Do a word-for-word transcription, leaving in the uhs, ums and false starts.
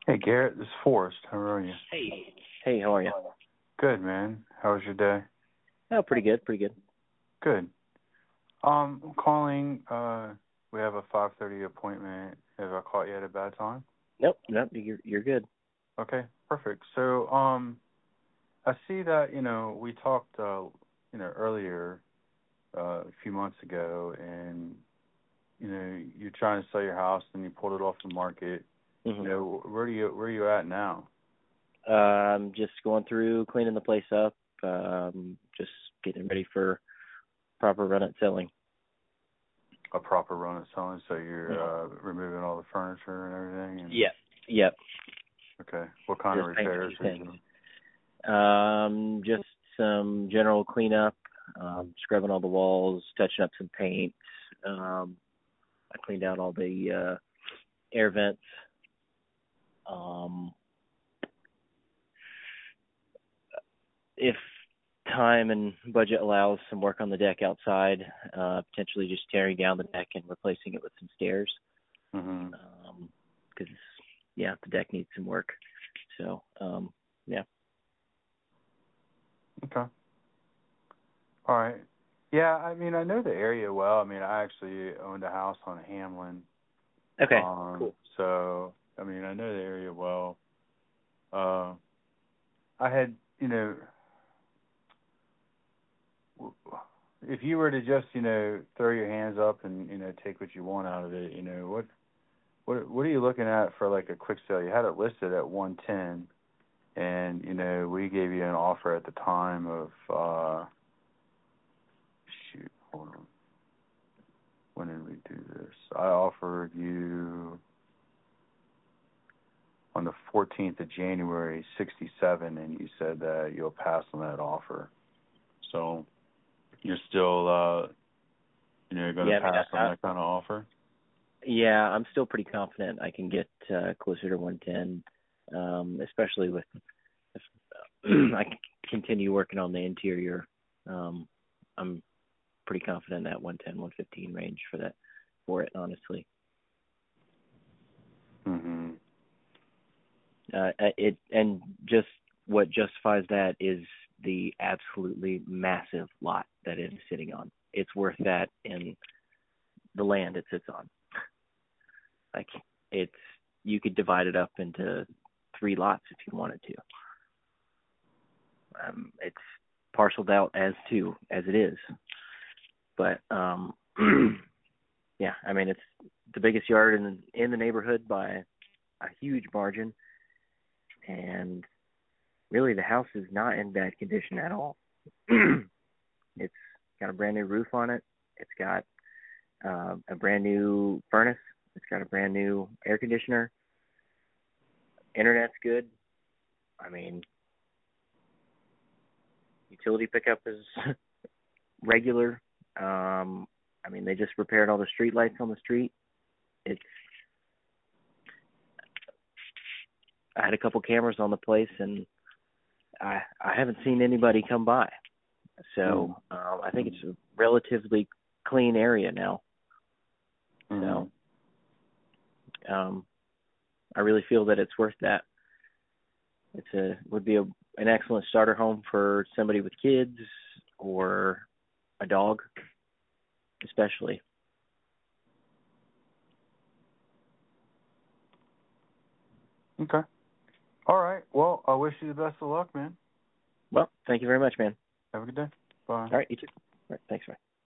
Hey Garrett, this is Forrest. How are you? Hey. Hey, how are you? Good, man. How was your day? Oh, pretty good, pretty good. Good. Um, I'm calling. Uh, we have a five thirty appointment. Have I caught you at a bad time? Nope, nope, you're you're good. Okay, perfect. So, um, I see that you know we talked, uh, you know, earlier uh, a few months ago, and you know you're trying to sell your house, and you pulled it off the market. You Mhm. know, where do you where are you at now? Um, just going through cleaning the place up. Um, just getting ready for proper run at selling. A proper run at selling, so you're Mhm. uh, removing all the furniture and everything, and Yep. Yep. okay. What kind of Just paint a repairs few are you things. doing? Um, just some general cleanup. Um, scrubbing all the walls, touching up some paint. Um, I cleaned out all the uh, air vents. Um, if time and budget allows, some work on the deck outside, uh, potentially just tearing down the deck and replacing it with some stairs. Mm-hmm. Because, um, yeah, the deck needs some work. So, um, yeah. Okay. All right. Yeah, I mean, I know the area well. I mean, I actually owned a house on Hamlin. Okay, Um, cool. so, I mean, I know the area well. Uh, I had, you know, w- if you were to just, you know, throw your hands up and, you know, take what you want out of it, you know, what, what, what are you looking at for like a quick sale? You had it listed at one ten, and, you know, we gave you an offer at the time of, uh, shoot, hold on. When did we do this? I offered you on the fourteenth of January, sixty-seven, and you said that you'll pass on that offer. So you're still, uh, you know, you're going Yeah, to I mean, pass I, on I, that kind of offer? yeah, I'm still pretty confident I can get uh, closer to one ten, um, especially with if I can continue working on the interior. Um, I'm pretty confident in that one ten, one fifteen range for that, for it, honestly. Mm-hmm. Uh, uh, it and just what justifies that is the absolutely massive lot that it is sitting on. It's worth that in the land it sits on. Like it's you could divide it up into three lots if you wanted to. Um, it's parceled out as two as it is, but um, yeah, I mean it's the biggest yard in the, in the neighborhood by a huge margin, and really the house is not in bad condition at all. It's got a brand new roof on it. It's got uh, a brand new furnace. It's got a brand new air conditioner. Internet's good. I mean, utility pickup is regular. Um, I mean, they just repaired all the street lights on the street. It's I had a couple cameras on the place, and I I haven't seen anybody come by. So um, I think it's a relatively clean area now. Mm-hmm. So um, I really feel that it's worth that. It's a would be a an excellent starter home for somebody with kids or a dog, especially. Okay. All right. Well, I wish you the best of luck, man. Well, thank you very much, man. Have a good day. Bye. All right, you too. All right, thanks, man.